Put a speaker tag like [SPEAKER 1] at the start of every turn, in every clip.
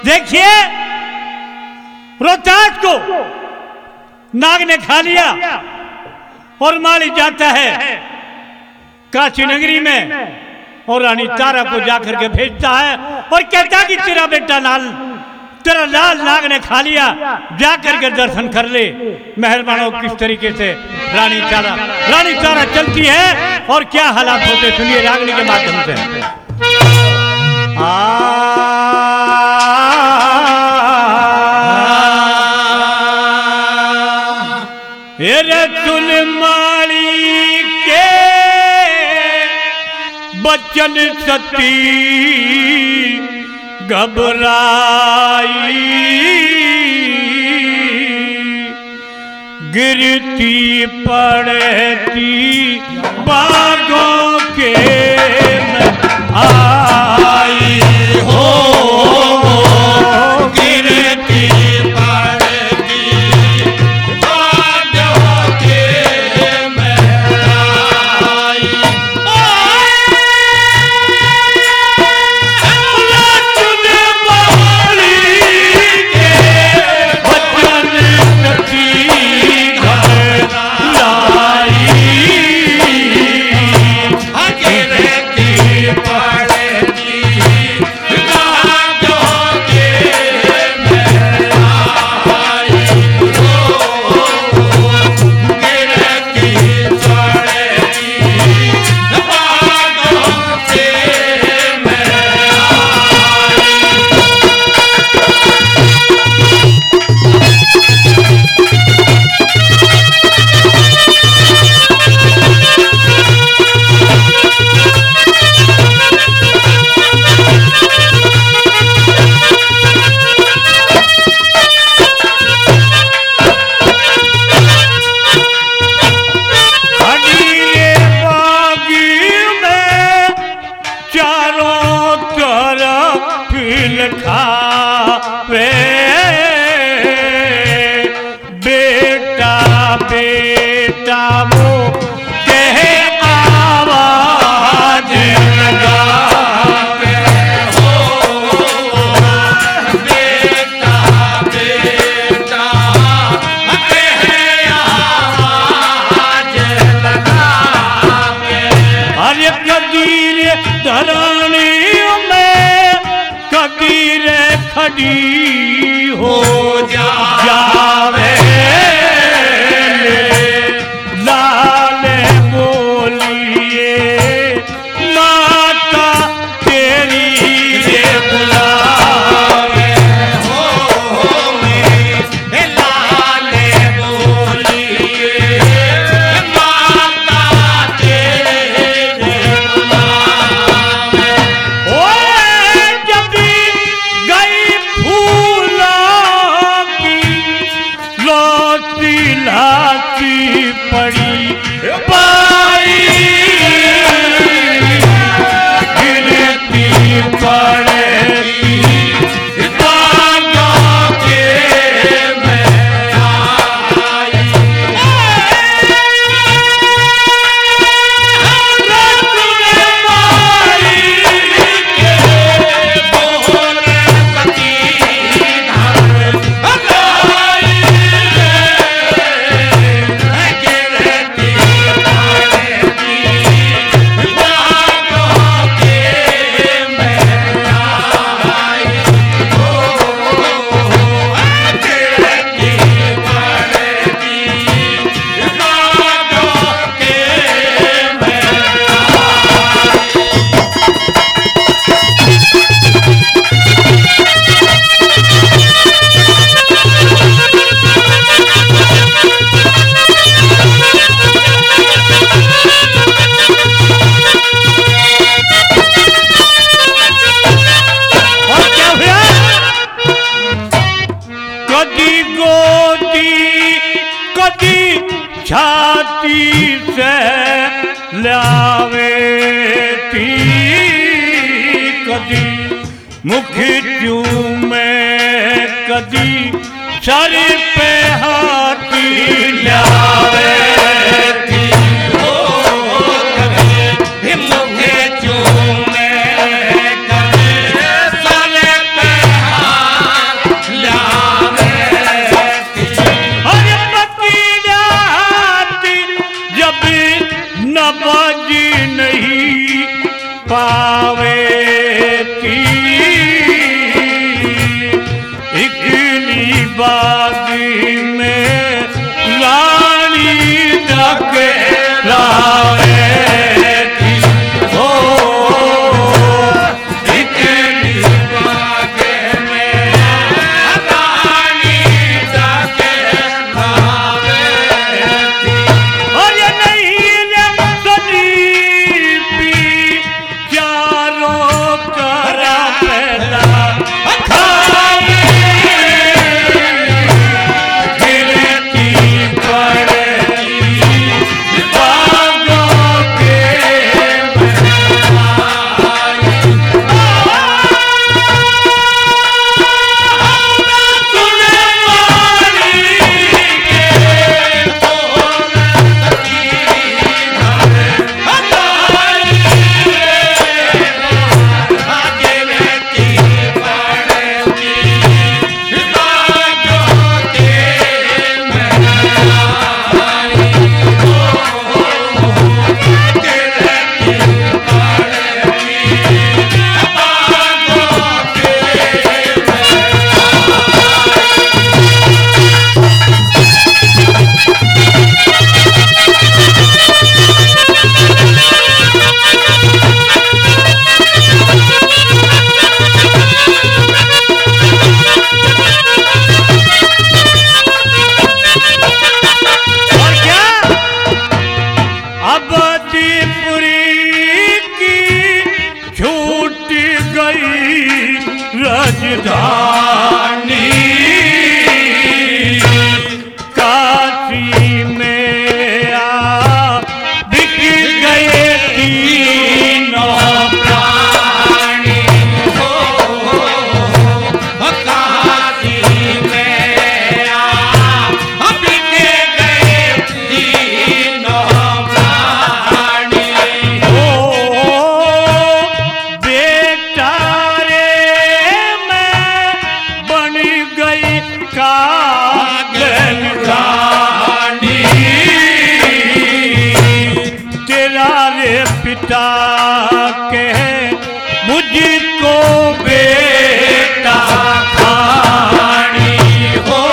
[SPEAKER 1] देखिए रोहतास को नाग ने खा लिया और माली जाता है काशी नगरी में और रानी तारा को जाकर के भेजता है और कहता कि तेरा बेटा तेरा लाल नाग ने खा लिया, जाकर के दर्शन कर ले। मेहरबान हो किस तरीके से रानी तारा चलती है और क्या हालात होते सुनिए रागनी के माध्यम से। माली के बचन सती घबराई, गिरती पड़ती बागों के में आई हो, गिरती पड़ती बागों के में आई। खड़ी हो जावे लाल बोलिए माता तेरी रे बुलावे हो, लाल बोलिए माता तेरी रे बुलावे। ओ जब लाती पड़ी पाई, गिरती पड़ती बागों के में आई। छाती से लावे थी कदी मुख चूमे कदी सर पे हाथी लावे थी हो, कदी मुख चूमे कदी सर पे हाथी पिता के मुझको बेटा खानी हो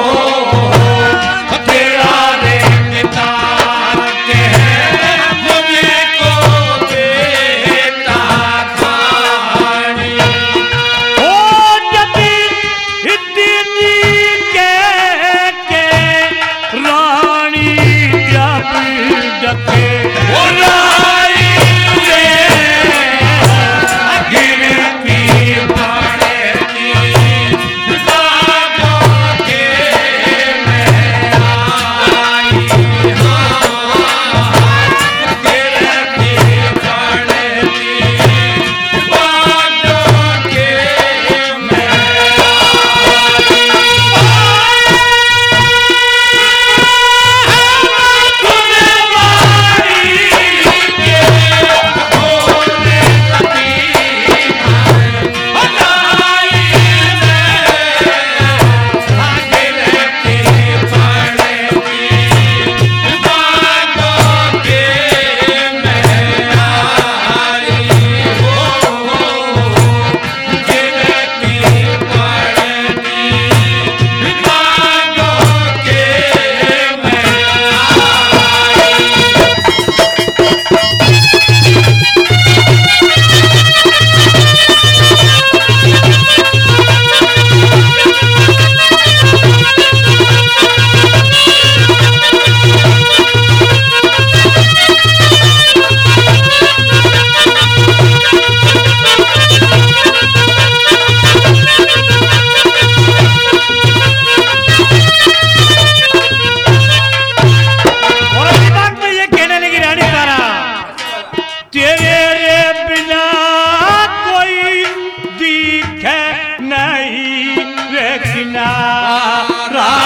[SPEAKER 1] तेरा रे पिता के मुझको बेटा खानी हो जब इतनी के रानी जब डके नहीं रे किनारा